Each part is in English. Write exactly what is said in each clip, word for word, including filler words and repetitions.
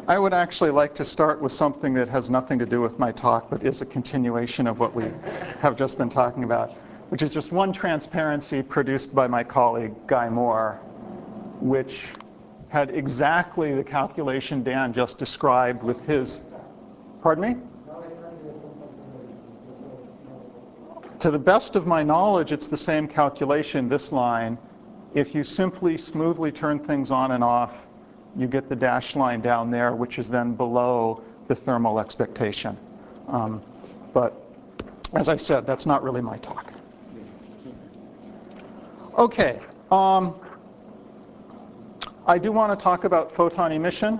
I would actually like to start with something that has nothing to do with my talk, but is a continuation of what we have just been talking about, which is just one transparency produced by my colleague, Guy Moore, which had exactly the calculation Dan just described with his, pardon me? To the best of my knowledge, it's the same calculation, this line. If you simply smoothly turn things on and off, you get the dashed line down there, which is then below the thermal expectation. Um, but as I said, that's not really my talk. Okay. Um, I do want to talk about photon emission.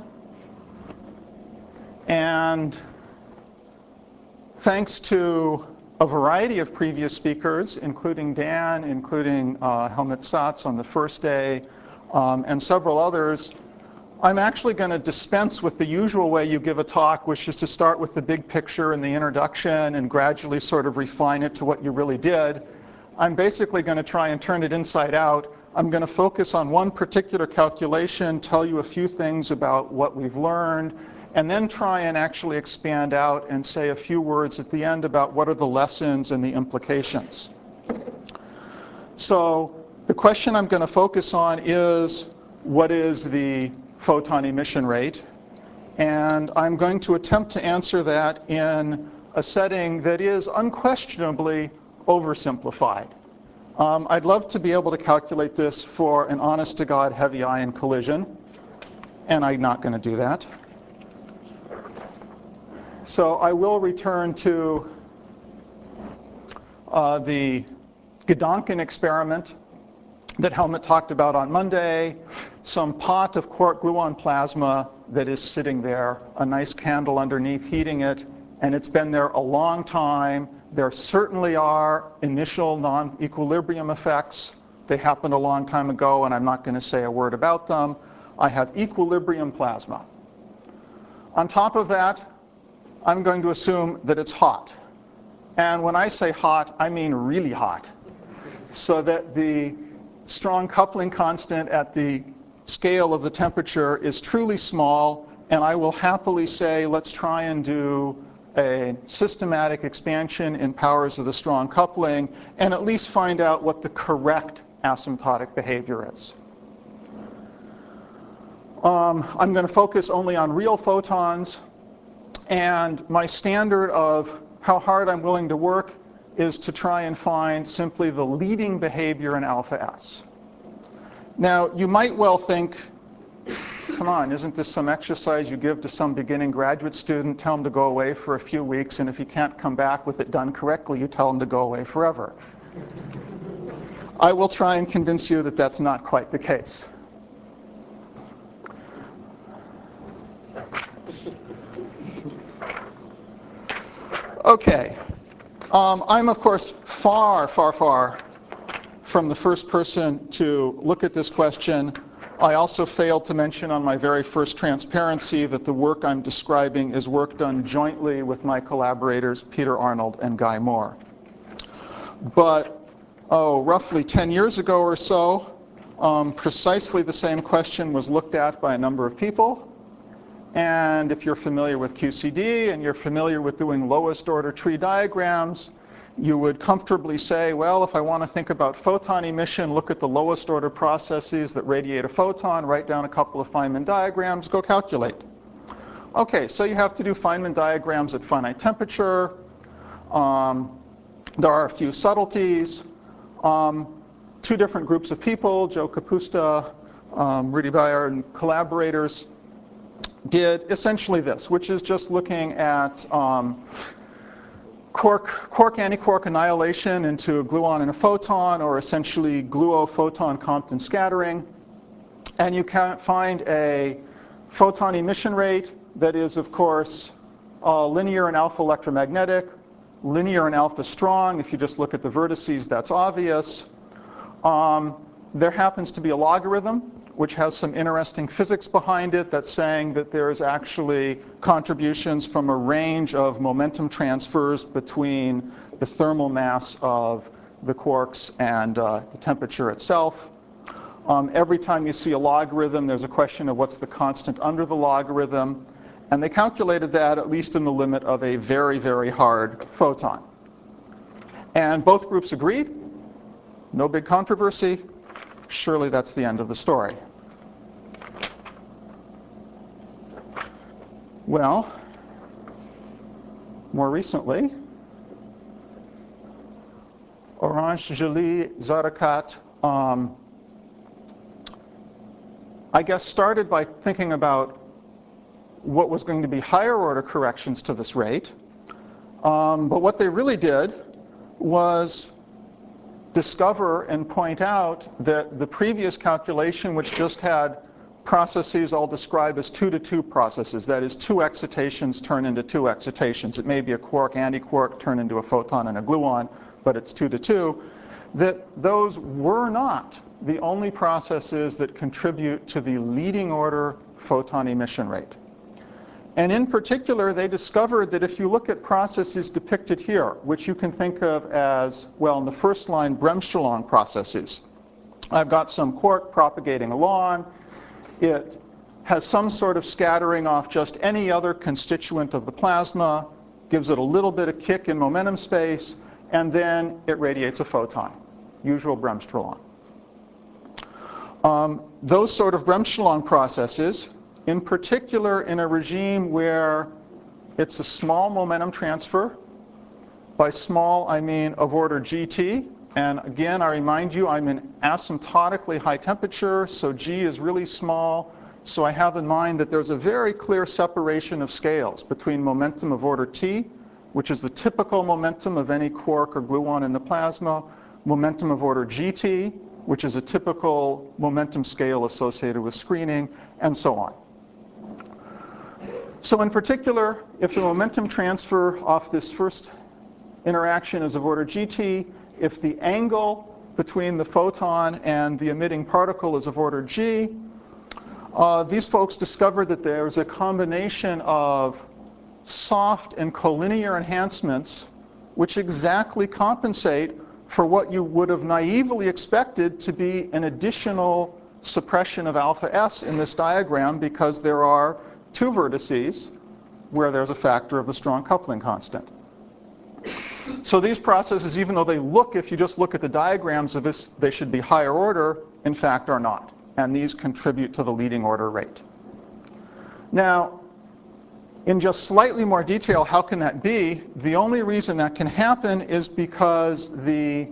And thanks to a variety of previous speakers, including Dan, including uh, Helmut Satz on the first day, um, and several others, I'm actually going to dispense with the usual way you give a talk, which is to start with the big picture and the introduction and gradually sort of refine it to what you really did. I'm basically going to try and turn it inside out. I'm going to focus on one particular calculation, tell you a few things about what we've learned, and then try and actually expand out and say a few words at the end about what are the lessons and the implications. So the question I'm going to focus on is, what is the photon emission rate? And I'm going to attempt to answer that in a setting that is unquestionably oversimplified. Um, I'd love to be able to calculate this for an honest-to-God heavy ion collision, and I'm not going to do that. So I will return to uh, the Gedanken experiment that Helmut talked about on Monday, some pot of quark gluon plasma that is sitting there, a nice candle underneath heating it, and it's been there a long time. There certainly are initial non-equilibrium effects. They happened a long time ago, and I'm not going to say a word about them. I have equilibrium plasma. On top of that, I'm going to assume that it's hot. And when I say hot, I mean really hot, so that the strong coupling constant at the scale of the temperature is truly small, and I will happily say, let's try and do a systematic expansion in powers of the strong coupling and at least find out what the correct asymptotic behavior is. Um, I'm going to focus only on real photons, and my standard of how hard I'm willing to work is to try and find simply the leading behavior in alpha S. Now, you might well think, come on, isn't this some exercise you give to some beginning graduate student, tell him to go away for a few weeks, and if he can't come back with it done correctly, you tell him to go away forever. I will try and convince you that that's not quite the case. Okay. Um, I'm, of course, far, far, far from the first person to look at this question. I also failed to mention on my very first transparency that the work I'm describing is work done jointly with my collaborators, Peter Arnold and Guy Moore. But, oh, roughly ten years ago or so, um, precisely the same question was looked at by a number of people. And if you're familiar with Q C D and you're familiar with doing lowest order tree diagrams, you would comfortably say, well, if I want to think about photon emission, look at the lowest order processes that radiate a photon, write down a couple of Feynman diagrams, go calculate. Okay, so you have to do Feynman diagrams at finite temperature. Um, there are a few subtleties. Um, two different groups of people, Joe Kapusta, um, Rudy Bayer, and collaborators, did essentially this, which is just looking at um, quark, quark antiquark annihilation into a gluon and a photon, or essentially gluo-photon Compton scattering. And you can find a photon emission rate that is, of course, uh, linear and alpha electromagnetic, linear and alpha strong. If you just look at the vertices, that's obvious. Um, there happens to be a logarithm, which has some interesting physics behind it that's saying that there's actually contributions from a range of momentum transfers between the thermal mass of the quarks and uh, the temperature itself. Um, every time you see a logarithm, there's a question of what's the constant under the logarithm. And they calculated that at least in the limit of a very, very hard photon. And both groups agreed. No big controversy. Surely that's the end of the story. Well, more recently, Orange, Joly, Zarakat, um, I guess started by thinking about what was going to be higher order corrections to this rate. Um, but what they really did was discover and point out that the previous calculation, which just had processes I'll describe as two to two processes, that is, two excitations turn into two excitations. It may be a quark, antiquark, turn into a photon and a gluon, but it's two to two, that those were not the only processes that contribute to the leading order photon emission rate. And in particular, they discovered that if you look at processes depicted here, which you can think of as, well, in the first line, Bremsstrahlung processes. I've got some quark propagating along. It has some sort of scattering off just any other constituent of the plasma, gives it a little bit of kick in momentum space, and then it radiates a photon, usual Bremsstrahlung. Um, those sort of Bremsstrahlung processes, in particular in a regime where it's a small momentum transfer. By small, I mean of order G T. And again, I remind you, I'm in asymptotically high temperature, so G is really small. So I have in mind that there's a very clear separation of scales between momentum of order T, which is the typical momentum of any quark or gluon in the plasma, momentum of order G T, which is a typical momentum scale associated with screening, and so on. So in particular, if the momentum transfer off this first interaction is of order G T, if the angle between the photon and the emitting particle is of order G, uh, these folks discovered that there's a combination of soft and collinear enhancements which exactly compensate for what you would have naively expected to be an additional suppression of alpha S in this diagram, because there are two vertices where there's a factor of the strong coupling constant. So these processes, even though they look, if you just look at the diagrams of this, they should be higher order, in fact are not. And these contribute to the leading order rate. Now, in just slightly more detail, how can that be? The only reason that can happen is because the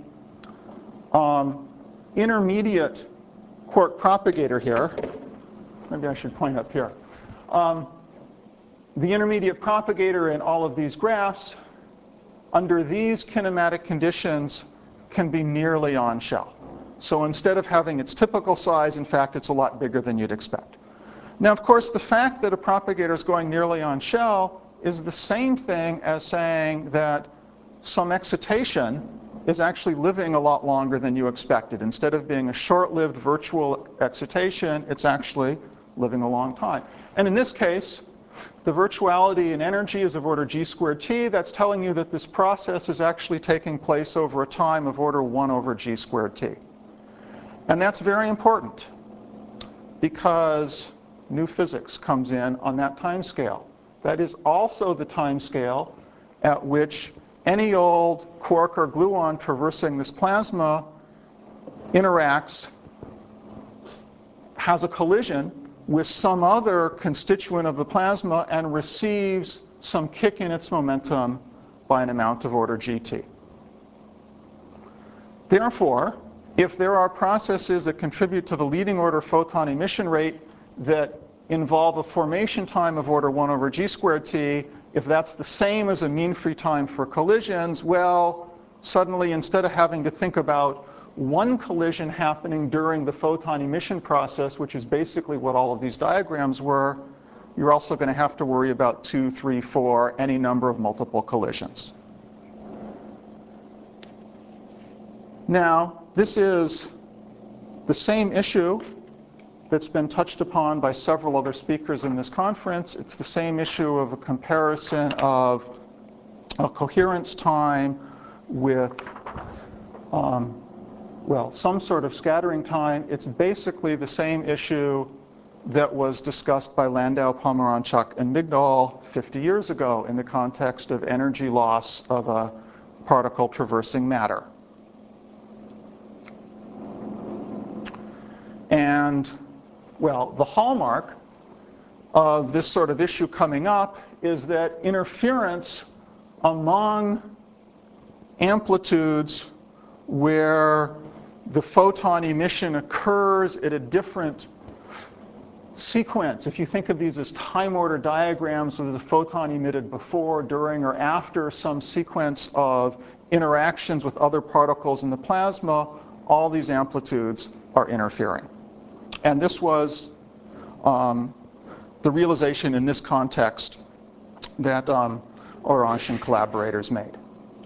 um, intermediate quark propagator here, maybe I should point up here. Um, the intermediate propagator in all of these graphs, under these kinematic conditions, can be nearly on shell. So instead of having its typical size, in fact, it's a lot bigger than you'd expect. Now, of course, the fact that a propagator is going nearly on shell is the same thing as saying that some excitation is actually living a lot longer than you expected. Instead of being a short-lived virtual excitation, it's actually living a long time. And in this case, the virtuality in energy is of order G squared T. That's telling you that this process is actually taking place over a time of order one over G squared T. And that's very important, because new physics comes in on that time scale. That is also the time scale at which any old quark or gluon traversing this plasma interacts, has a collision with some other constituent of the plasma, and receives some kick in its momentum by an amount of order G T. Therefore, if there are processes that contribute to the leading order photon emission rate that involve a formation time of order one over G squared T, if that's the same as a mean free time for collisions, well, suddenly instead of having to think about one collision happening during the photon emission process, which is basically what all of these diagrams were, you're also going to have to worry about two, three, four, any number of multiple collisions. Now, this is the same issue that's been touched upon by several other speakers in this conference. It's the same issue of a comparison of a coherence time with um, well, some sort of scattering time. It's basically the same issue that was discussed by Landau, Pomeranchuk, and Migdal fifty years ago in the context of energy loss of a particle traversing matter. And, well, the hallmark of this sort of issue coming up is that interference among amplitudes where the photon emission occurs at a different sequence. If you think of these as time order diagrams where the photon emitted before, during, or after some sequence of interactions with other particles in the plasma, all these amplitudes are interfering. And this was um, the realization in this context that um, Orange and collaborators made.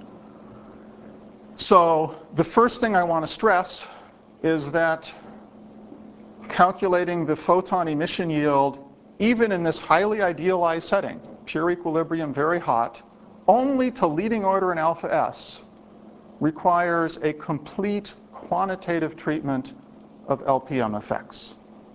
So the first thing I want to stress is that calculating the photon emission yield, even in this highly idealized setting, pure equilibrium, very hot, only to leading order in alpha S, requires a complete quantitative treatment of L P M effects.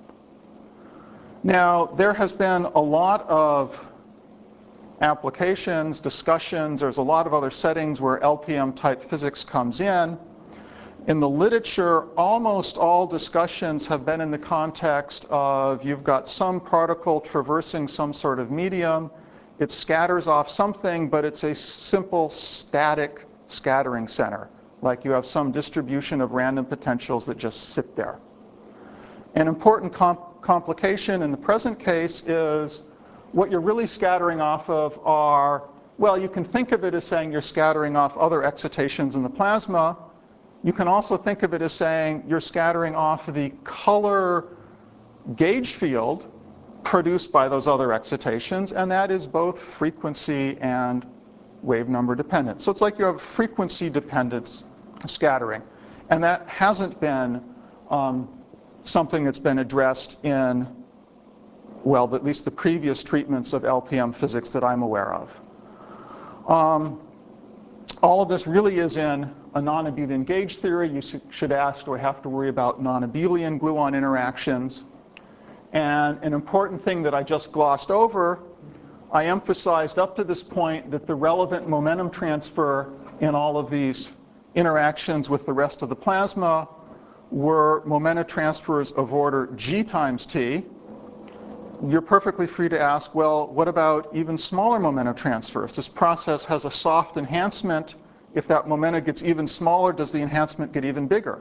Now, there has been a lot of applications, discussions, there's a lot of other settings where L P M type physics comes in. In the literature, almost all discussions have been in the context of you've got some particle traversing some sort of medium, it scatters off something, but it's a simple static scattering center, like you have some distribution of random potentials that just sit there. An important comp complication in the present case is what you're really scattering off of are, well, you can think of it as saying you're scattering off other excitations in the plasma. You can also think of it as saying you're scattering off the color gauge field produced by those other excitations, and that is both frequency and wave number dependent. So it's like you have frequency dependent scattering. And that hasn't been um, something that's been addressed in, well, at least the previous treatments of L P M physics that I'm aware of. Um, all of this really is in a non-abelian gauge theory. You should ask, do I have to worry about non-abelian gluon interactions? And an important thing that I just glossed over, I emphasized up to this point that the relevant momentum transfer in all of these interactions with the rest of the plasma were momentum transfers of order g times t. You're perfectly free to ask, well, what about even smaller momentum transfers? This process has a soft enhancement. If that momentum gets even smaller, does the enhancement get even bigger?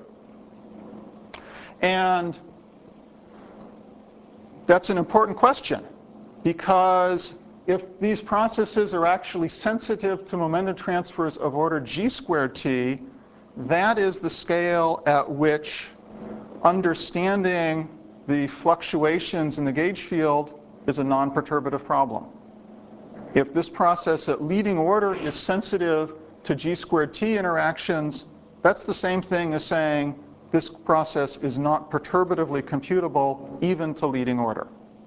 And that's an important question, because if these processes are actually sensitive to momentum transfers of order g squared t, that is the scale at which understanding the fluctuations in the gauge field is a non-perturbative problem. If this process at leading order is sensitive to g squared t interactions, that's the same thing as saying this process is not perturbatively computable even to leading order.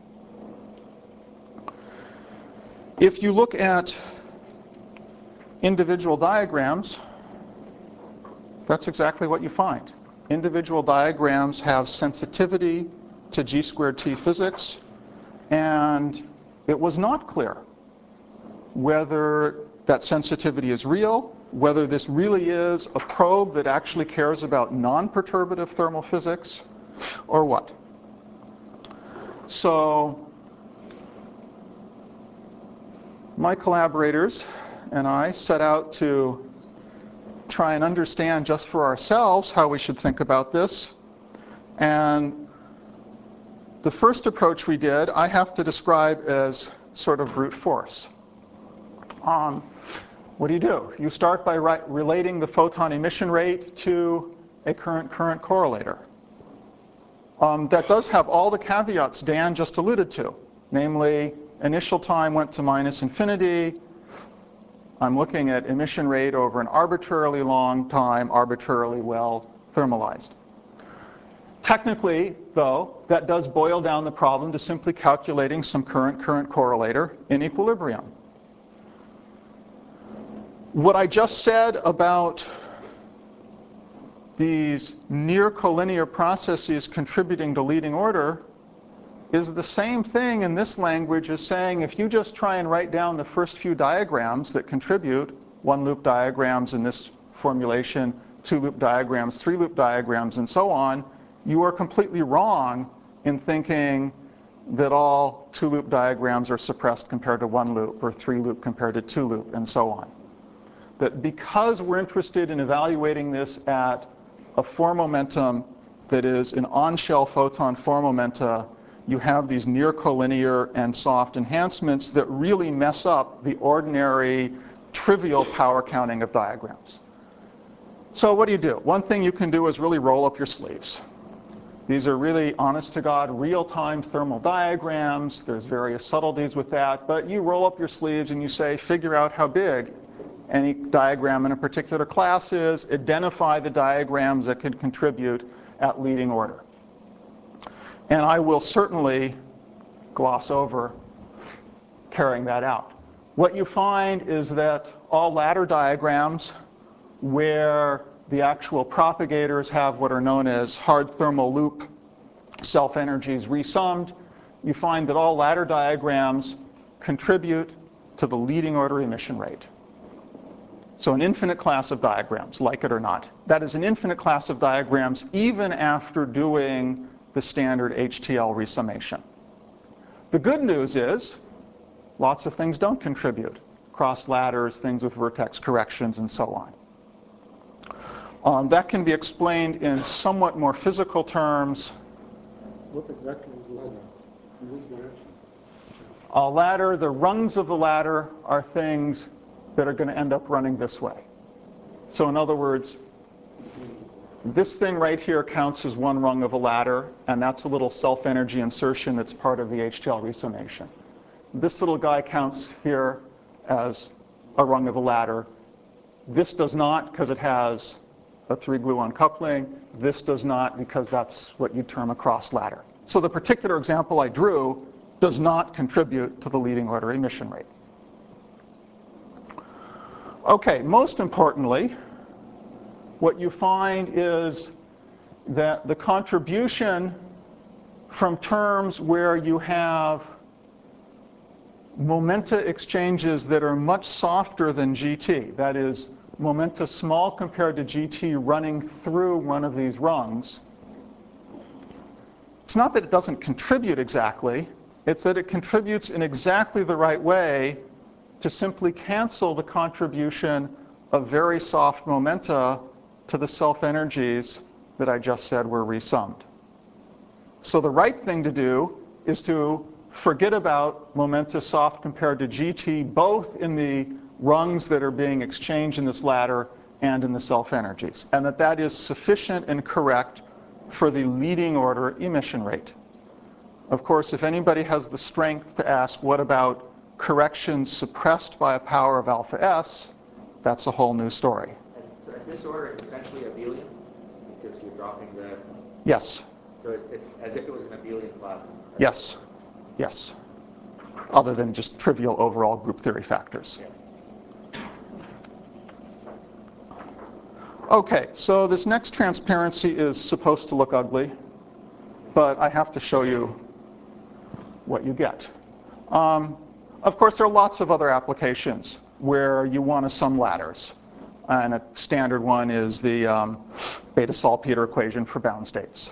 If you look at individual diagrams, that's exactly what you find. Individual diagrams have sensitivity to g squared t physics, and it was not clear whether that sensitivity is real, whether this really is a probe that actually cares about non-perturbative thermal physics, or what. So my collaborators and I set out to try and understand just for ourselves how we should think about this. And the first approach we did, I have to describe as sort of brute force. Um, what do you do? You start by relating the photon emission rate to a current-current correlator. Um, that does have all the caveats Dan just alluded to. Namely, initial time went to minus infinity. I'm looking at emission rate over an arbitrarily long time, arbitrarily well thermalized. Technically, though, that does boil down the problem to simply calculating some current-current correlator in equilibrium. What I just said about these near collinear processes contributing to leading order is the same thing in this language as saying if you just try and write down the first few diagrams that contribute, one loop diagrams in this formulation, two loop diagrams, three loop diagrams, and so on, you are completely wrong in thinking that all two loop diagrams are suppressed compared to one loop, or three loop compared to two loop, and so on. That because we're interested in evaluating this at a four momentum that is an on-shell photon four momenta, you have these near collinear and soft enhancements that really mess up the ordinary trivial power counting of diagrams. So what do you do? One thing you can do is really roll up your sleeves. These are really, honest to God, real-time thermal diagrams. There's various subtleties with that. But you roll up your sleeves and you say, figure out how big any diagram in a particular class is, identify the diagrams that could contribute at leading order. And I will certainly gloss over carrying that out. What you find is that all ladder diagrams where the actual propagators have what are known as hard thermal loop self-energies resummed, you find that all ladder diagrams contribute to the leading order emission rate. So an infinite class of diagrams, like it or not. That is an infinite class of diagrams even after doing the standard H T L resummation. The good news is lots of things don't contribute. Cross ladders, things with vertex corrections, and so on. Um, that can be explained in somewhat more physical terms. What exactly is a ladder? In which direction? A ladder, the rungs of the ladder are things that are going to end up running this way. So in other words, this thing right here counts as one rung of a ladder, and that's a little self-energy insertion that's part of the H T L resummation. This little guy counts here as a rung of a ladder. This does not because it has a three-gluon coupling. This does not because that's what you term a cross ladder. So the particular example I drew does not contribute to the leading order emission rate. Okay, most importantly, what you find is that the contribution from terms where you have momenta exchanges that are much softer than G T, that is, momenta small compared to G T running through one of these rungs, it's not that it doesn't contribute exactly, it's that it contributes in exactly the right way to simply cancel the contribution of very soft momenta to the self-energies that I just said were resummed. So the right thing to do is to forget about momenta soft compared to G T, both in the rungs that are being exchanged in this ladder and in the self-energies, and that that is sufficient and correct for the leading order emission rate. Of course, if anybody has the strength to ask, what about corrections suppressed by a power of alpha S, that's a whole new story. And so at this order, it's essentially abelian because you're dropping the... Yes. So it, it's as if it was an abelian plasma. Right? Yes. Yes. Other than just trivial overall group theory factors. Yeah. Okay, so this next transparency is supposed to look ugly, but I have to show you what you get. Um, of course, there are lots of other applications where you want to sum ladders. And a standard one is the um, beta-salpeter equation for bound states.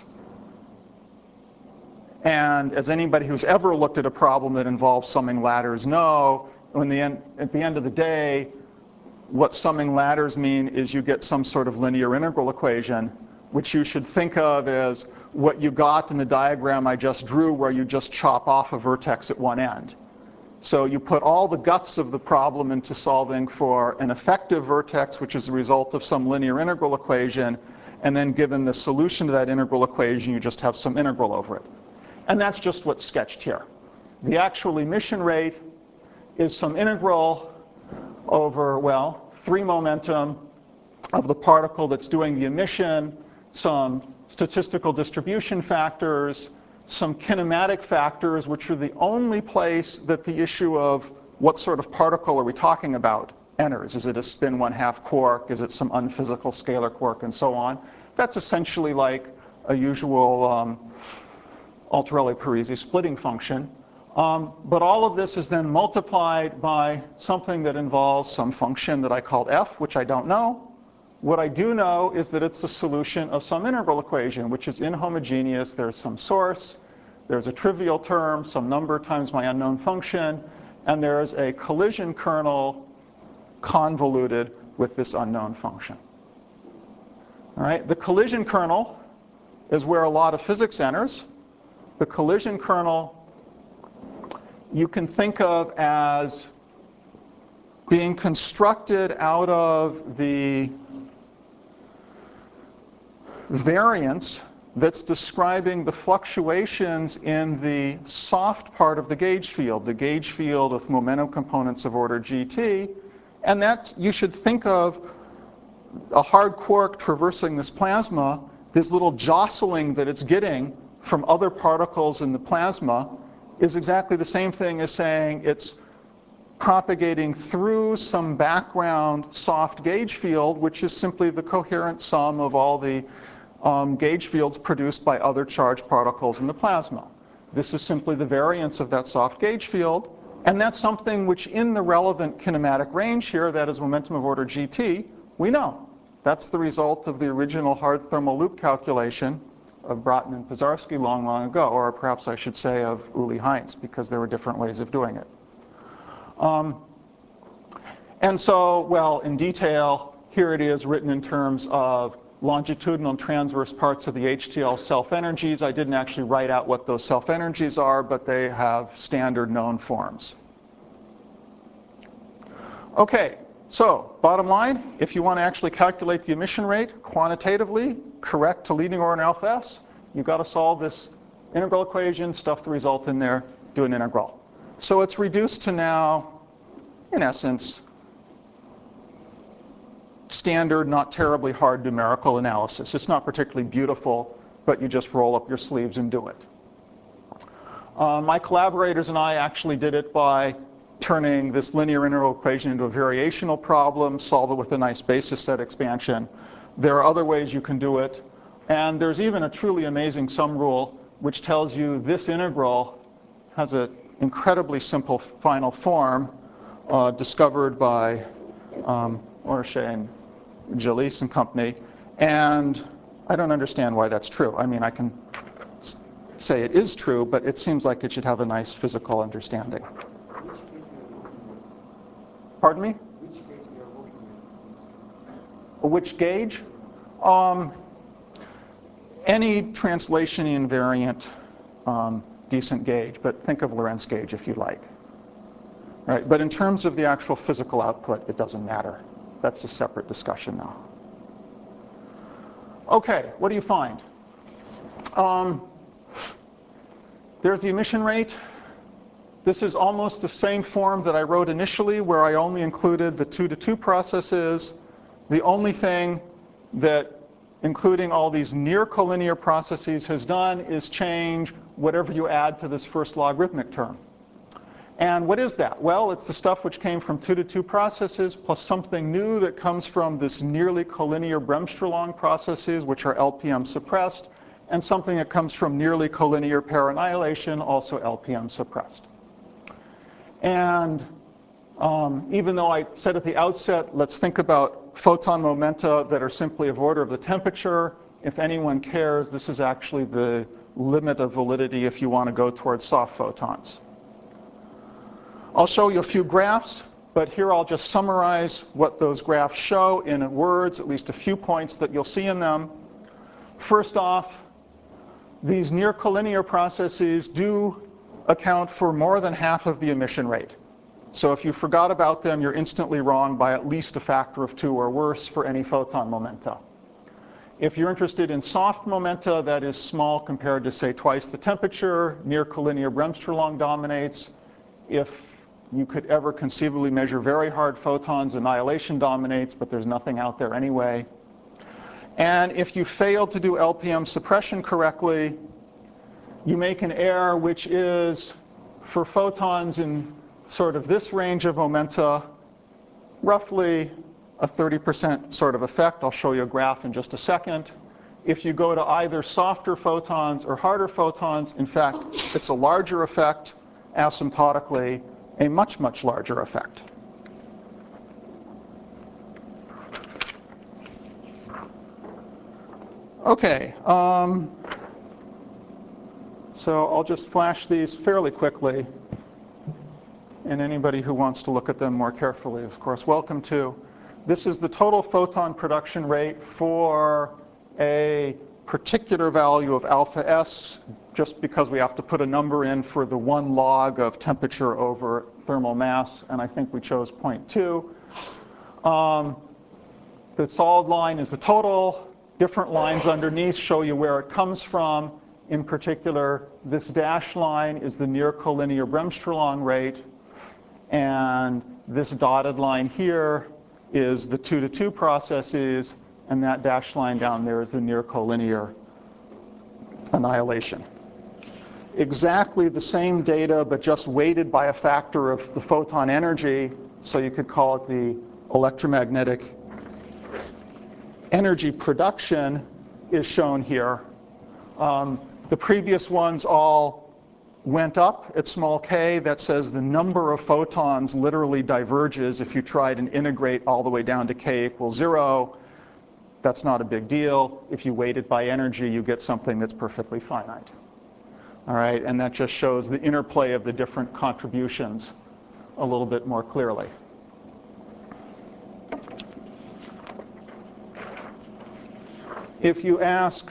And as anybody who's ever looked at a problem that involves summing ladders know, when the end, at the end of the day, what summing ladders mean is you get some sort of linear integral equation, which you should think of as what you got in the diagram I just drew, where you just chop off a vertex at one end. So you put all the guts of the problem into solving for an effective vertex, which is the result of some linear integral equation, and then given the solution to that integral equation, you just have some integral over it. And that's just what's sketched here. The actual emission rate is some integral over, well, three momentum of the particle that's doing the emission, some statistical distribution factors, some kinematic factors, which are the only place that the issue of what sort of particle are we talking about enters. Is it a spin one-half quark? Is it some unphysical scalar quark? And so on. That's essentially like a usual um, Altorelli-Parisi splitting function. Um, but all of this is then multiplied by something that involves some function that I called f, which I don't know. What I do know is that it's a solution of some integral equation, which is inhomogeneous. There's some source, there's a trivial term, some number times my unknown function, and there's a collision kernel convoluted with this unknown function. All right, the collision kernel is where a lot of physics enters. The collision kernel you can think of as being constructed out of the variance that's describing the fluctuations in the soft part of the gauge field, the gauge field with momentum components of order G T. And that you should think of a hard quark traversing this plasma, this little jostling that it's getting from other particles in the plasma is exactly the same thing as saying it's propagating through some background soft gauge field, which is simply the coherent sum of all the um, gauge fields produced by other charged particles in the plasma. This is simply the variance of that soft gauge field. And that's something which in the relevant kinematic range here, that is momentum of order G T, we know. That's the result of the original hard thermal loop calculation of Bratton and Pozharsky long, long ago, or perhaps I should say of Uli Heinz, because there were different ways of doing it. Um, and so, well, in detail, here it is written in terms of longitudinal and transverse parts of the H T L self-energies. I didn't actually write out what those self-energies are, but they have standard known forms. Okay, so bottom line, if you want to actually calculate the emission rate quantitatively, correct to leading order in alpha S, you've got to solve this integral equation, stuff the result in there, do an integral. So it's reduced to now, in essence, standard, not terribly hard numerical analysis. It's not particularly beautiful, but you just roll up your sleeves and do it. Uh, my collaborators and I actually did it by turning this linear integral equation into a variational problem, solve it with a nice basis set expansion. There are other ways you can do it. And there's even a truly amazing sum rule which tells you this integral has an incredibly simple final form uh, discovered by um, Orshay and Jalise and company. And I don't understand why that's true. I mean, I can say it is true, but it seems like it should have a nice physical understanding. Pardon me? Which gauge? Um, any translation invariant um, decent gauge, but think of Lorentz gauge if you like. Right? But in terms of the actual physical output, it doesn't matter. That's a separate discussion now. Okay, what do you find? Um, there's the emission rate. This is almost the same form that I wrote initially, where I only included the two to two processes. The only thing that including all these near collinear processes has done is change whatever you add to this first logarithmic term. And what is that? Well, it's the stuff which came from two to two processes plus something new that comes from this nearly collinear Bremsstrahlung processes, which are L P M suppressed, and something that comes from nearly collinear pair annihilation, also L P M suppressed. And um, even though I said at the outset, let's think about photon momenta that are simply of order of the temperature. If anyone cares, this is actually the limit of validity if you want to go towards soft photons. I'll show you a few graphs, but here I'll just summarize what those graphs show in words, at least a few points that you'll see in them. First off, these near collinear processes do account for more than half of the emission rate. So if you forgot about them, you're instantly wrong by at least a factor of two or worse for any photon momenta. If you're interested in soft momenta, that is small compared to, say, twice the temperature, near collinear Bremsstrahlung dominates. If you could ever conceivably measure very hard photons, annihilation dominates, but there's nothing out there anyway. And if you fail to do L P M suppression correctly, you make an error which is, for photons in sort of this range of momenta, roughly a thirty percent sort of effect. I'll show you a graph in just a second. If you go to either softer photons or harder photons, in fact, it's a larger effect asymptotically, a much, much larger effect. Okay, um, so I'll just flash these fairly quickly. And anybody who wants to look at them more carefully, of course, welcome to. This is the total photon production rate for a particular value of alpha S, just because we have to put a number in for the one log of temperature over thermal mass, and I think we chose zero point two. Um, the solid line is the total. Different lines underneath show you where it comes from. In particular, this dashed line is the near collinear Bremsstrahlung rate, and this dotted line here is the two to two processes, and that dashed line down there is the near collinear annihilation. Exactly the same data, but just weighted by a factor of the photon energy, so you could call it the electromagnetic energy production, is shown here. Um, the previous ones all went up at small k. That says the number of photons literally diverges if you tried and integrate all the way down to k equals zero. That's not a big deal. If you weight it by energy, you get something that's perfectly finite. All right, and that just shows the interplay of the different contributions a little bit more clearly. If you ask,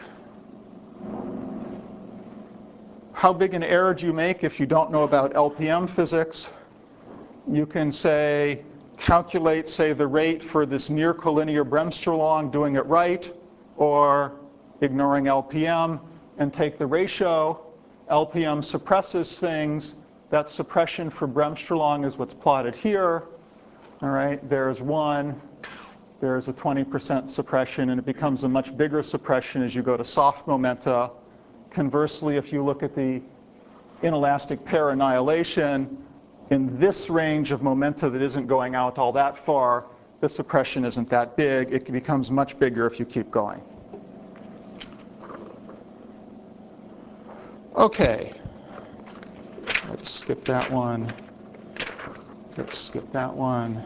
how big an error do you make if you don't know about L P M physics? You can say, calculate, say, the rate for this near collinear Bremsstrahlung, doing it right, or ignoring L P M, and take the ratio. L P M suppresses things. That suppression for Bremsstrahlung is what's plotted here. All right, there's one. There's a twenty percent suppression, and it becomes a much bigger suppression as you go to soft momenta. Conversely, if you look at the inelastic pair annihilation, in this range of momenta that isn't going out all that far, the suppression isn't that big. It becomes much bigger if you keep going. Okay, let's skip that one. Let's skip that one.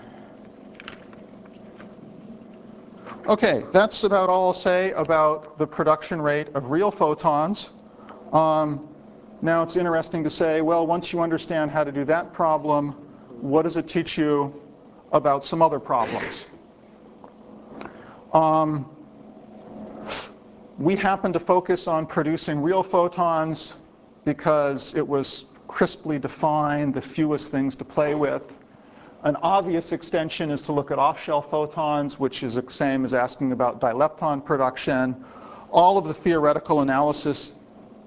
Okay, that's about all I'll say about the production rate of real photons. Um, now it's interesting to say, well, once you understand how to do that problem, what does it teach you about some other problems? Um, we happen to focus on producing real photons because it was crisply defined, the fewest things to play with. An obvious extension is to look at off-shell photons, which is the same as asking about dilepton production. All of the theoretical analysis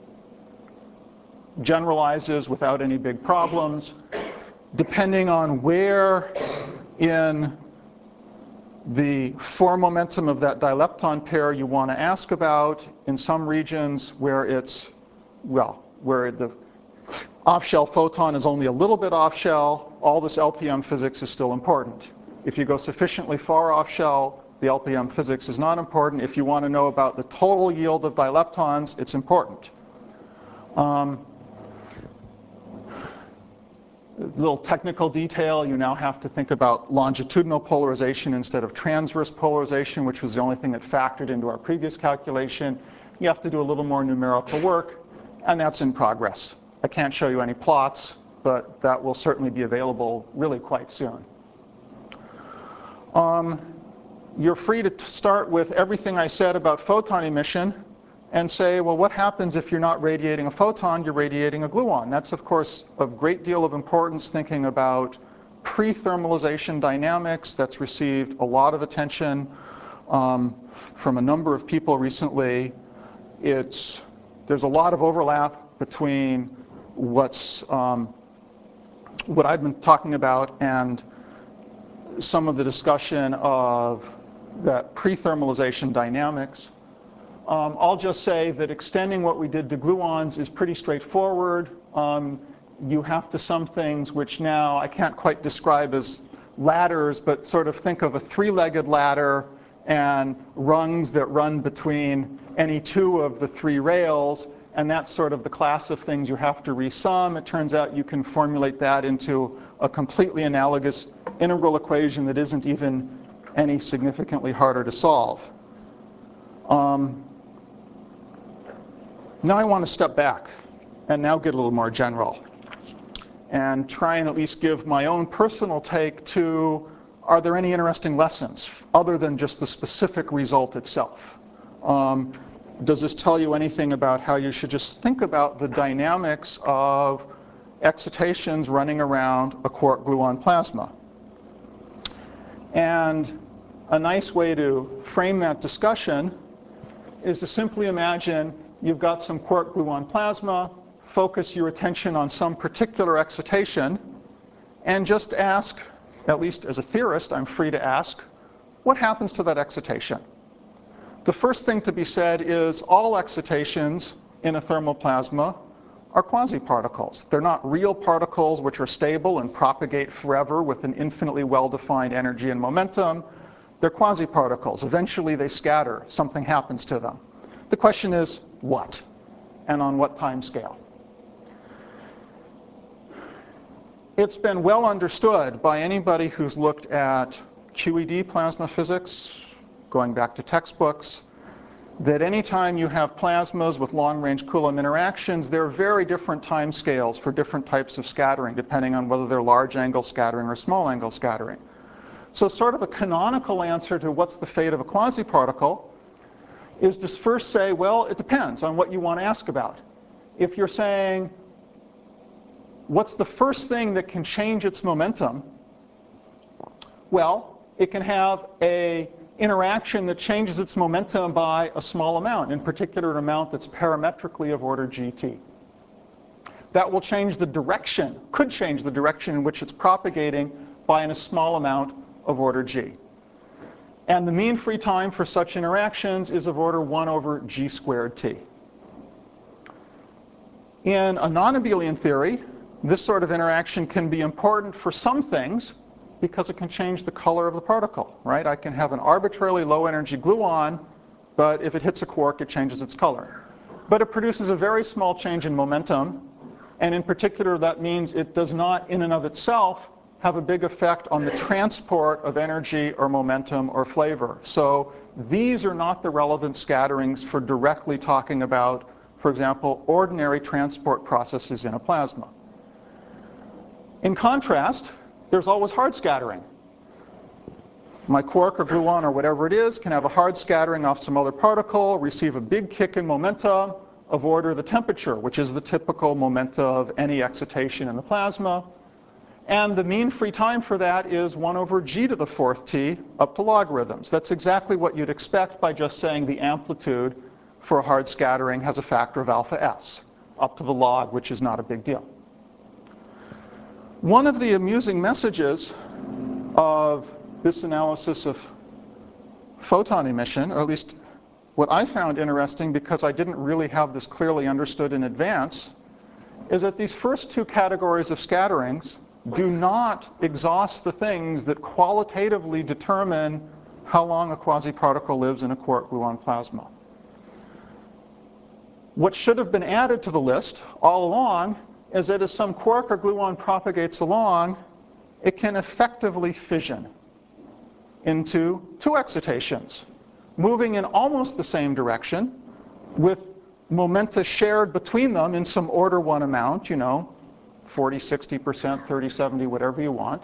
generalizes without any big problems. Depending on where in the form momentum of that dilepton pair you want to ask about, in some regions where it's, well, where the off-shell photon is only a little bit off-shell, all this L P M physics is still important. If you go sufficiently far off-shell, the L P M physics is not important. If you want to know about the total yield of dileptons, it's important. Um, little technical detail, you now have to think about longitudinal polarization instead of transverse polarization, which was the only thing that factored into our previous calculation. You have to do a little more numerical work, and that's in progress. I can't show you any plots, but that will certainly be available really quite soon. Um, you're free to start with everything I said about photon emission and say, well, what happens if you're not radiating a photon, you're radiating a gluon? That's, of course, of great deal of importance thinking about pre-thermalization dynamics. That's received a lot of attention um, from a number of people recently. It's, there's a lot of overlap between what's um, what I've been talking about and some of the discussion of that pre-thermalization dynamics. Um, I'll just say that extending what we did to gluons is pretty straightforward. Um, you have to sum things which now I can't quite describe as ladders, but sort of think of a three-legged ladder, and rungs that run between any two of the three rails, and that's sort of the class of things you have to resum. It turns out you can formulate that into a completely analogous integral equation that isn't even any significantly harder to solve. Um, now I want to step back and now get a little more general and try and at least give my own personal take to, are there any interesting lessons other than just the specific result itself? Um, does this tell you anything about how you should just think about the dynamics of excitations running around a quark-gluon plasma? And a nice way to frame that discussion is to simply imagine you've got some quark-gluon plasma, focus your attention on some particular excitation, and just ask, at least as a theorist, I'm free to ask, what happens to that excitation? The first thing to be said is all excitations in a thermal plasma are quasi-particles. They're not real particles which are stable and propagate forever with an infinitely well-defined energy and momentum. They're quasi-particles. Eventually they scatter. Something happens to them. The question is, what? And on what time scale? It's been well understood by anybody who's looked at Q E D plasma physics, going back to textbooks, that anytime you have plasmas with long-range Coulomb interactions, there are very different time scales for different types of scattering, depending on whether they're large-angle scattering or small-angle scattering. So sort of a canonical answer to what's the fate of a quasi-particle is to first say, well, it depends on what you want to ask about. If you're saying, what's the first thing that can change its momentum? Well, it can have a interaction that changes its momentum by a small amount, in particular an amount that's parametrically of order G T. That will change the direction, could change the direction in which it's propagating by a small amount of order G. And the mean free time for such interactions is of order one over G squared T. In a non-abelian theory, this sort of interaction can be important for some things because it can change the color of the particle, right? I can have an arbitrarily low energy gluon, but if it hits a quark, it changes its color. But it produces a very small change in momentum, and in particular, that means it does not, in and of itself, have a big effect on the transport of energy or momentum or flavor. So these are not the relevant scatterings for directly talking about, for example, ordinary transport processes in a plasma. In contrast, there's always hard scattering. My quark or gluon or whatever it is can have a hard scattering off some other particle, receive a big kick in momentum of order the temperature, which is the typical momenta of any excitation in the plasma. And the mean free time for that is one over G to the fourth T up to logarithms. That's exactly what you'd expect by just saying the amplitude for a hard scattering has a factor of alpha s, up to the log, which is not a big deal. One of the amusing messages of this analysis of photon emission, or at least what I found interesting because I didn't really have this clearly understood in advance, is that these first two categories of scatterings do not exhaust the things that qualitatively determine how long a quasi-particle lives in a quark-gluon plasma. What should have been added to the list all along is that as some quark or gluon propagates along, it can effectively fission into two excitations, moving in almost the same direction, with momenta shared between them in some order one amount, you know, forty, sixty percent, thirty, seventy, whatever you want.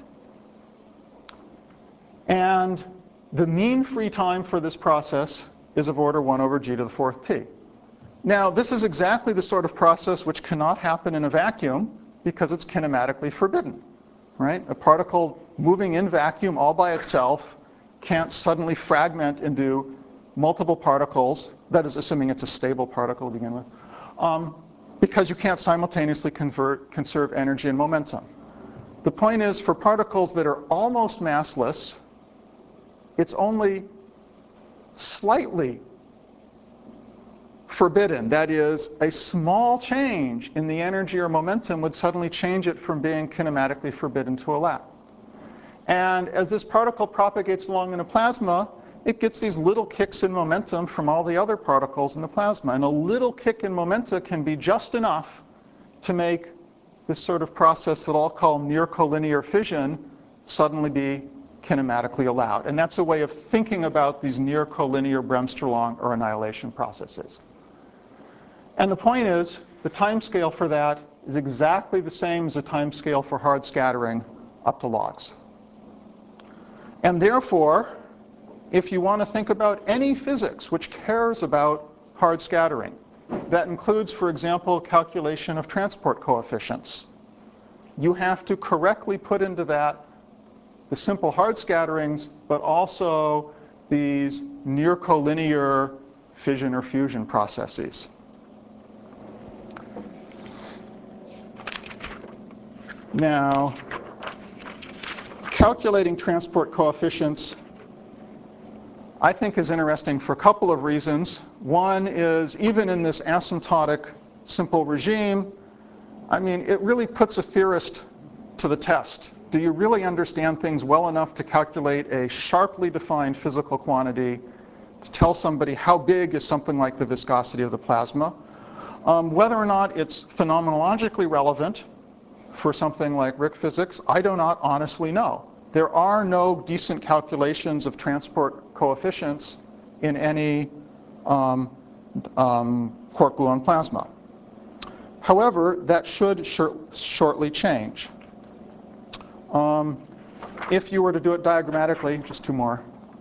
And the mean free time for this process is of order one over G to the fourth T. Now, this is exactly the sort of process which cannot happen in a vacuum because it's kinematically forbidden, right? A particle moving in vacuum all by itself can't suddenly fragment into multiple particles, that is assuming it's a stable particle to begin with, um, because you can't simultaneously convert, conserve energy and momentum. The point is, for particles that are almost massless, it's only slightly forbidden. That is, a small change in the energy or momentum would suddenly change it from being kinematically forbidden to allow. And as this particle propagates along in a plasma, it gets these little kicks in momentum from all the other particles in the plasma. And a little kick in momenta can be just enough to make this sort of process that I'll call near collinear fission suddenly be kinematically allowed. And that's a way of thinking about these near collinear Bremsstrahlung or annihilation processes. And the point is, the time scale for that is exactly the same as the time scale for hard scattering up to logs. And therefore, if you want to think about any physics which cares about hard scattering, that includes, for example, calculation of transport coefficients, you have to correctly put into that the simple hard scatterings, but also these near collinear fission or fusion processes. Now, calculating transport coefficients I think is interesting for a couple of reasons. One is, even in this asymptotic simple regime, I mean, it really puts a theorist to the test. Do you really understand things well enough to calculate a sharply defined physical quantity to tell somebody how big is something like the viscosity of the plasma? Um, whether or not it's phenomenologically relevant for something like Rick physics, I do not honestly know. There are no decent calculations of transport coefficients in any um, um, quark gluon plasma. However, that should shor shortly change. Um, if you were to do it diagrammatically, just two more.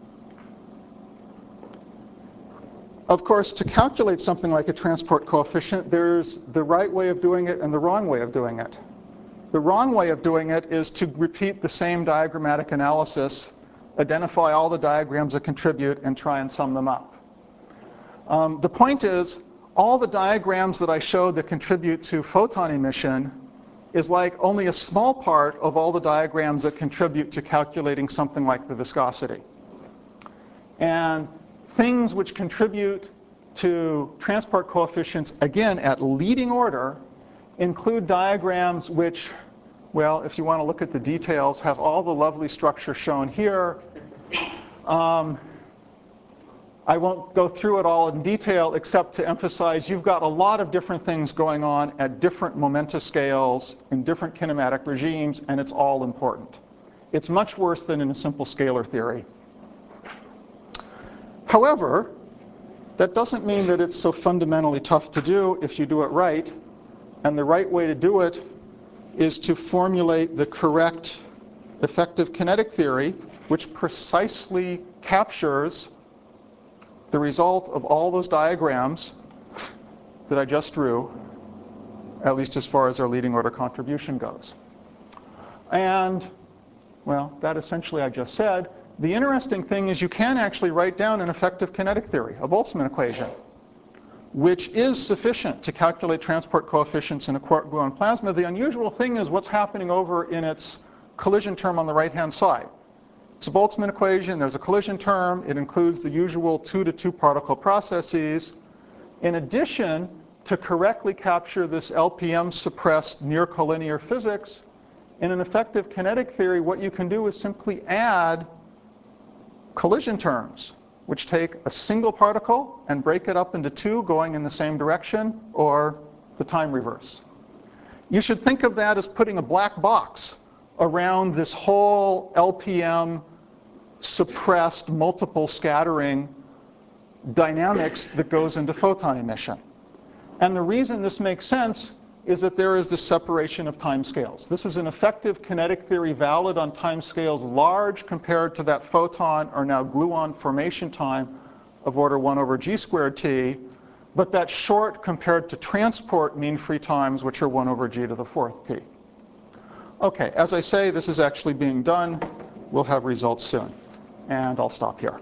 Of course, to calculate something like a transport coefficient, there's the right way of doing it and the wrong way of doing it. The wrong way of doing it is to repeat the same diagrammatic analysis, identify all the diagrams that contribute, and try and sum them up. Um, the point is, all the diagrams that I showed that contribute to photon emission is like only a small part of all the diagrams that contribute to calculating something like the viscosity. And things which contribute to transport coefficients, again, at leading order, include diagrams which, well, if you want to look at the details, have all the lovely structure shown here. Um, I won't go through it all in detail, except to emphasize you've got a lot of different things going on at different momenta scales in different kinematic regimes, and it's all important. It's much worse than in a simple scalar theory. However, that doesn't mean that it's so fundamentally tough to do if you do it right. And the right way to do it is to formulate the correct effective kinetic theory, which precisely captures the result of all those diagrams that I just drew, at least as far as our leading order contribution goes. And, well, that essentially I just said. The interesting thing is you can actually write down an effective kinetic theory, a Boltzmann equation, which is sufficient to calculate transport coefficients in a quark gluon plasma. The unusual thing is what's happening over in its collision term on the right-hand side. It's a Boltzmann equation. There's a collision term. It includes the usual two to two particle processes. In addition, to correctly capture this L P M-suppressed near collinear physics, in an effective kinetic theory, what you can do is simply add collision terms, which take a single particle and break it up into two going in the same direction, or the time reverse. You should think of that as putting a black box around this whole L P M suppressed multiple scattering dynamics that goes into photon emission. And the reason this makes sense is that there is this separation of time scales. This is an effective kinetic theory valid on time scales large compared to that photon or now gluon formation time of order one over g squared t, but that short compared to transport mean free times, which are one over g to the fourth t. Okay, as I say, this is actually being done. We'll have results soon. And I'll stop here.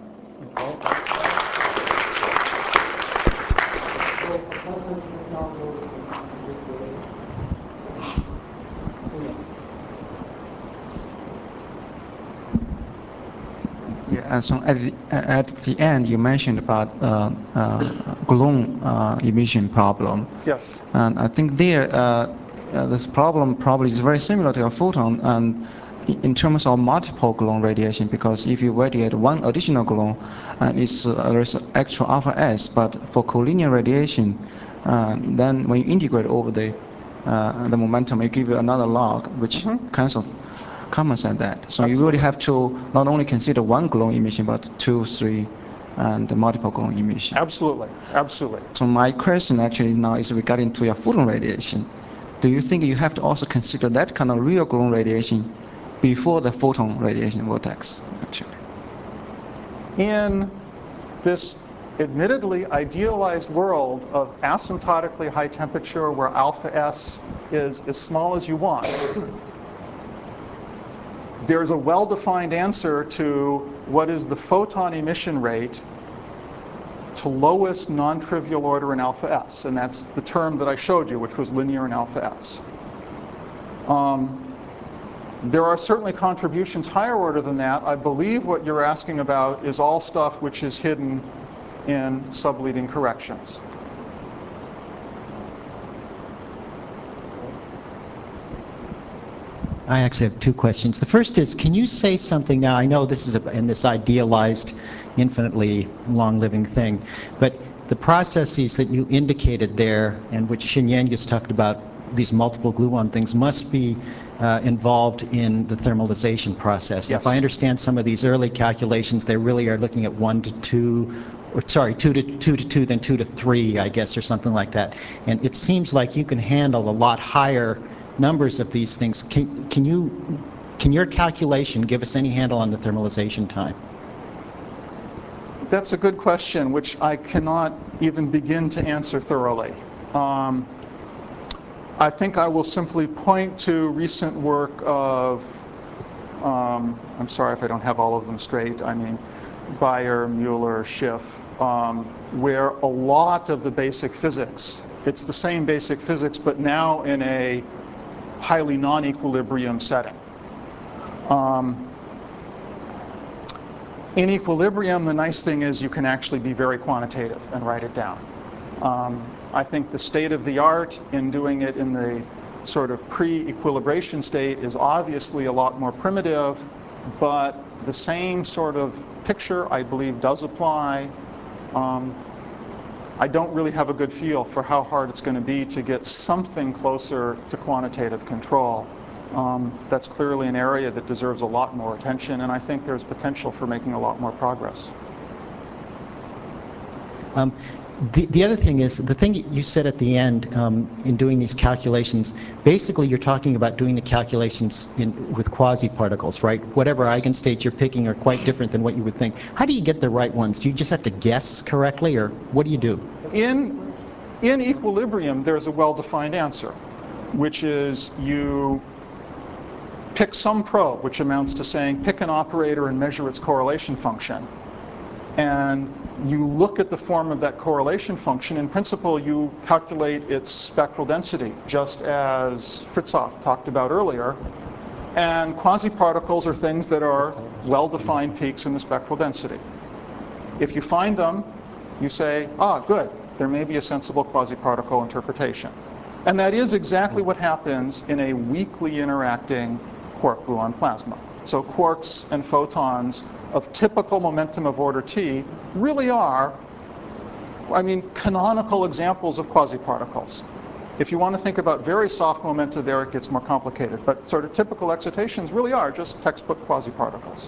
Yeah, and so at the, at the end, you mentioned about uh, uh, gluon uh, emission problem. Yes. And I think there, uh, uh, this problem probably is very similar to a photon, and in terms of multiple gluon radiation, because if you radiate one additional gluon, uh, it's, uh, there's extra alpha S, but for collinear radiation, uh, then when you integrate over the, uh, the momentum, it gives you another log, which mm-hmm. cancels compensate that. So Absolutely. You really have to not only consider one gluon emission, but two, three, and multiple gluon emission. Absolutely, absolutely. So my question actually now is regarding to your photon radiation. Do you think you have to also consider that kind of real gluon radiation before the photon radiation vortex, actually? In this admittedly idealized world of asymptotically high temperature where alpha S is as small as you want, there's a well-defined answer to what is the photon emission rate to lowest non-trivial order in alpha S, and that's the term that I showed you, which was linear in alpha S. Um, there are certainly contributions higher order than that. I believe what you're asking about is all stuff which is hidden in subleading corrections. I actually have two questions. The first is, can you say something now? I know this is a, in this idealized, infinitely long-living thing, but the processes that you indicated there, and which Shinyan just talked about, these multiple gluon things, must be uh, involved in the thermalization process. Yes. If I understand some of these early calculations, they really are looking at one to two, or sorry, two to two to two, then two to three, I guess, or something like that. And it seems like you can handle a lot higher numbers of these things. Can, can you, can your calculation give us any handle on the thermalization time? That's a good question, which I cannot even begin to answer thoroughly. Um, I think I will simply point to recent work of, um, I'm sorry if I don't have all of them straight, I mean, Bayer, Mueller, Schiff, um, where a lot of the basic physics, it's the same basic physics, but now in a highly non-equilibrium setting. Um, in equilibrium, the nice thing is you can actually be very quantitative and write it down. Um, I think the state of the art in doing it in the sort of pre-equilibration state is obviously a lot more primitive, but the same sort of picture, I believe, does apply. Um, I don't really have a good feel for how hard it's going to be to get something closer to quantitative control. Um, that's clearly an area that deserves a lot more attention, and I think there's potential for making a lot more progress. Um, the, the other thing is, the thing you said at the end um, in doing these calculations, basically you're talking about doing the calculations in, with quasi-particles, right? Whatever eigenstates you're picking are quite different than what you would think. How do you get the right ones? Do you just have to guess correctly, or what do you do? In, in equilibrium, there's a well-defined answer, which is you pick some probe, which amounts to saying pick an operator and measure its correlation function. And you look at the form of that correlation function. In principle, you calculate its spectral density, just as Fritzoff talked about earlier. And quasi-particles are things that are well-defined peaks in the spectral density. If you find them, you say, ah, good, there may be a sensible quasi-particle interpretation. And that is exactly what happens in a weakly interacting quark-gluon plasma. So quarks and photons of typical momentum of order t really are, I mean, canonical examples of quasi-particles. If you want to think about very soft momenta there, it gets more complicated. But sort of typical excitations really are just textbook quasi-particles.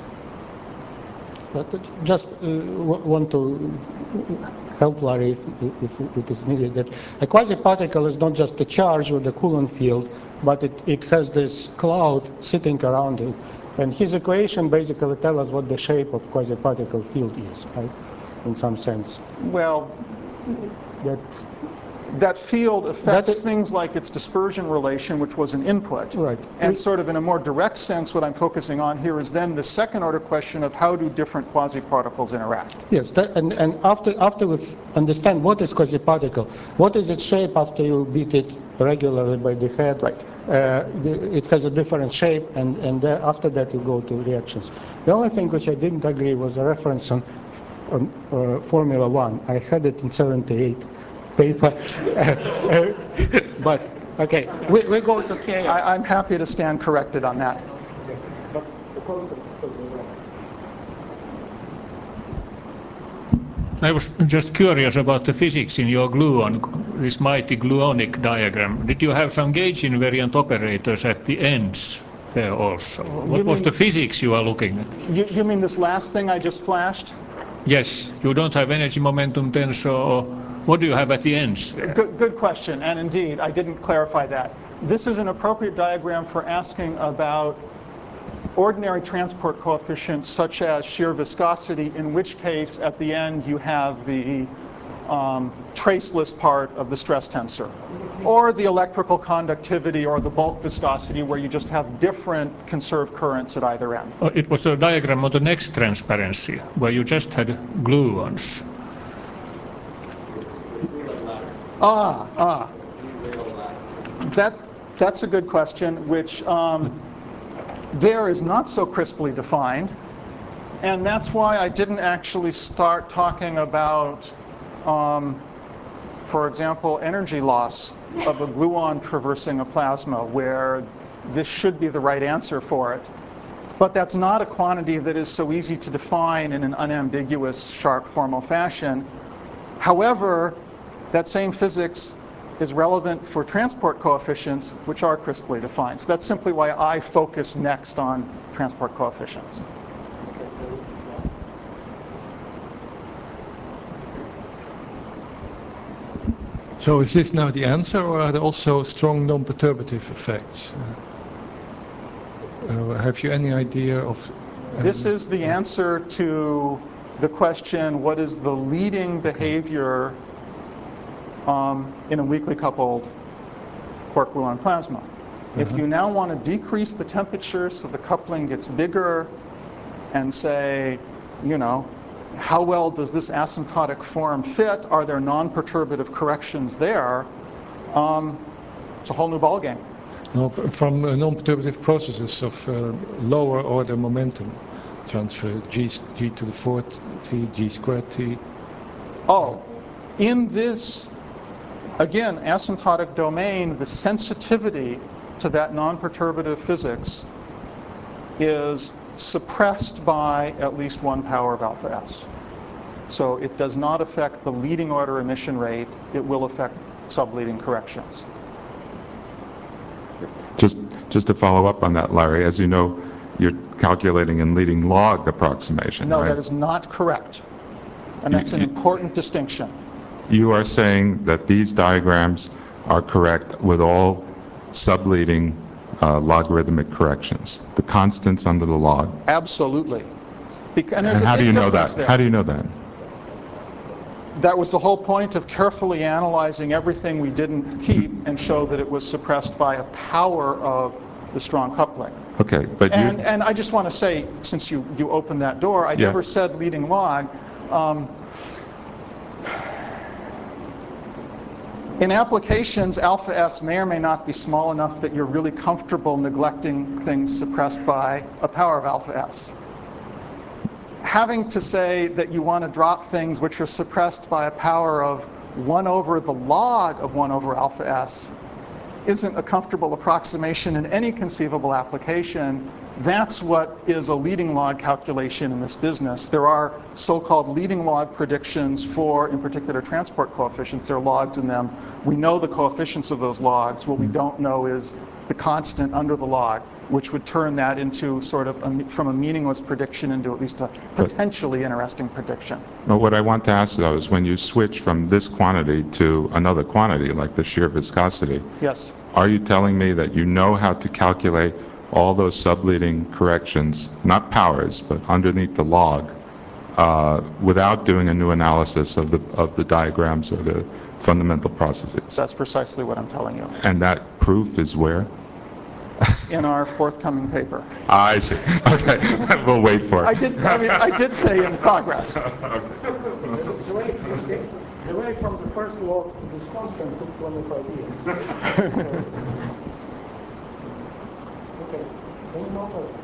But just uh, want to help Larry, if, if it is needed, that a quasi-particle is not just a charge with a Coulomb field, but it, it has this cloud sitting around it. And his equation basically tells us what the shape of quasi-particle field is, right, in some sense. Well, that, that field affects that things like its dispersion relation, which was an input. Right. And we, sort of in a more direct sense, what I'm focusing on here is then the second order question of how do different quasi-particles interact. Yes, that, and, and after, after we understand what is quasi-particle, what is its shape after you beat it regularly by the head, right. Uh, the, it has a different shape, and, and uh, after that you go to reactions. The only thing which I didn't agree was a reference on, on uh, Formula One. I had it in seventy-eight paper, but okay, we, we go to K. I, I'm happy to stand corrected on that. close to the red. I was just curious about the physics in your gluon, this mighty gluonic diagram. Did you have some gauge invariant operators at the ends there also? What You was mean- the physics you are looking at? You, you mean this last thing I just flashed? Yes, you don't have energy momentum tensor, or what do you have at the ends there? Good, good question, and indeed, I didn't clarify that. This is an appropriate diagram for asking about ordinary transport coefficients such as shear viscosity, in which case at the end you have the um, traceless part of the stress tensor, or the electrical conductivity or the bulk viscosity where you just have different conserved currents at either end. Oh, it was a diagram of the next transparency where you just had gluons. Ah, ah. That, that's a good question, which um, there is not so crisply defined. And that's why I didn't actually start talking about, um, for example, energy loss of a gluon traversing a plasma, where this should be the right answer for it. But that's not a quantity that is so easy to define in an unambiguous, sharp, formal fashion. However, that same physics is relevant for transport coefficients, which are crisply defined. So that's simply why I focus next on transport coefficients. So is this now the answer, or are there also strong non-perturbative effects? Uh, uh, have you any idea of... Uh, This is the answer to the question, what is the leading behavior um, in a weakly coupled quark-gluon plasma? Uh-huh. If you now want to decrease the temperature so the coupling gets bigger and say, you know, how well does this asymptotic form fit? Are there non-perturbative corrections there? Um, it's a whole new ballgame. No, from uh, non-perturbative processes of uh, lower order momentum transfer, g, g to the fourth t, g squared t. Oh, in this, again, asymptotic domain, the sensitivity to that non-perturbative physics is suppressed by at least one power of alpha s. So it does not affect the leading order emission rate. It will affect subleading corrections. Just, just to follow up on that, Larry, as you know, you're calculating in leading log approximation, No, right? that is not correct. And that's an important distinction. You are saying that these diagrams are correct with all subleading uh, logarithmic corrections, the constants under the log. Absolutely. Bec- and there's And a how big do you know difference that? there. How do you know that? That was the whole point of carefully analyzing everything we didn't keep and show that it was suppressed by a power of the strong coupling. Okay, but And, you... and I just want to say, since you, you opened that door, I Yeah. never said leading log. Um, in applications, alpha s may or may not be small enough that you're really comfortable neglecting things suppressed by a power of alpha s. Having to say that you want to drop things which are suppressed by a power of one over the log of one over alpha s isn't a comfortable approximation in any conceivable application. That's what is a leading log calculation in this business. There are so-called leading log predictions for, in particular, transport coefficients. There are logs in them. We know the coefficients of those logs. What we don't know is the constant under the log, which would turn that into sort of, a, from a meaningless prediction into at least a potentially interesting prediction. Well, what I want to ask, though, is when you switch from this quantity to another quantity, like the shear viscosity, yes. Are you telling me that you know how to calculate all those subleading corrections, not powers, but underneath the log, uh, without doing a new analysis of the, of the diagrams or the fundamental processes? That's precisely what I'm telling you. And that proof is where? In our forthcoming paper. I see. Okay, we'll wait for it. I did, I mean, I did say in progress. The way, the way from the first law to this constant took twenty-five years. Okay. Any more questions?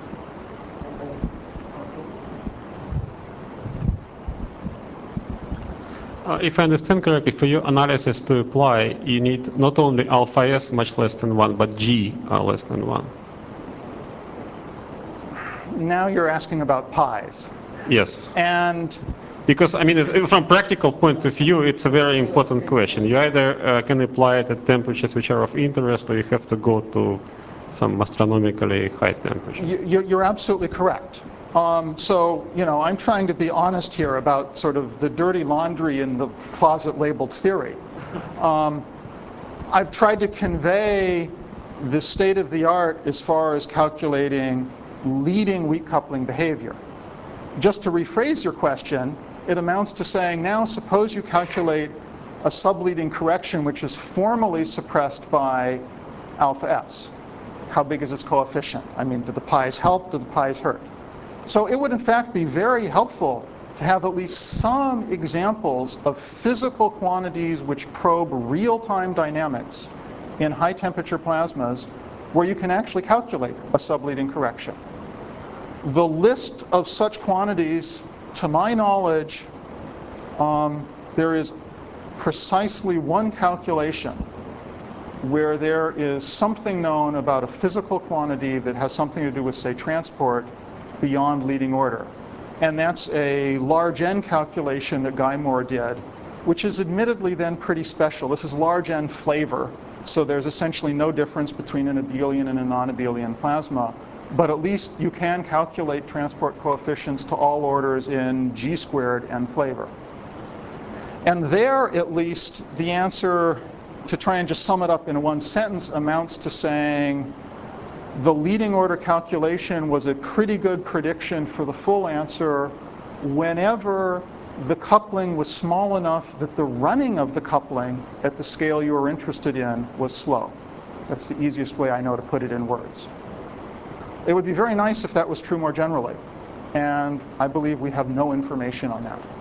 Uh, if I understand correctly, for your analysis to apply, you need not only alpha s much less than one, but g uh, less than one. now you're asking about pies. Yes. And because, I mean, it, from practical point of view, it's a very important question. You either uh, can apply it at temperatures which are of interest, or you have to go to some astronomically high temperatures. You, you're absolutely correct. Um, so, you know, I'm trying to be honest here about sort of the dirty laundry in the closet-labeled theory. Um, I've tried to convey the state of the art as far as calculating leading weak coupling behavior. Just to rephrase your question, it amounts to saying, now suppose you calculate a subleading correction which is formally suppressed by alpha s. How big is its coefficient? I mean, do the pies help? Do the pies hurt? So it would in fact be very helpful to have at least some examples of physical quantities which probe real-time dynamics in high temperature plasmas where you can actually calculate a subleading correction. The list of such quantities, to my knowledge, um, there is precisely one calculation where there is something known about a physical quantity that has something to do with, say, transport beyond leading order. And that's a large N calculation that Guy Moore did, which is admittedly then pretty special. This is large N flavor, so there's essentially no difference between an abelian and a non-abelian plasma. But at least you can calculate transport coefficients to all orders in G squared N flavor. And there, at least, the answer, to try and just sum it up in one sentence, amounts to saying the leading order calculation was a pretty good prediction for the full answer whenever the coupling was small enough that the running of the coupling at the scale you were interested in was slow. That's the easiest way I know to put it in words. It would be very nice if that was true more generally, and I believe we have no information on that.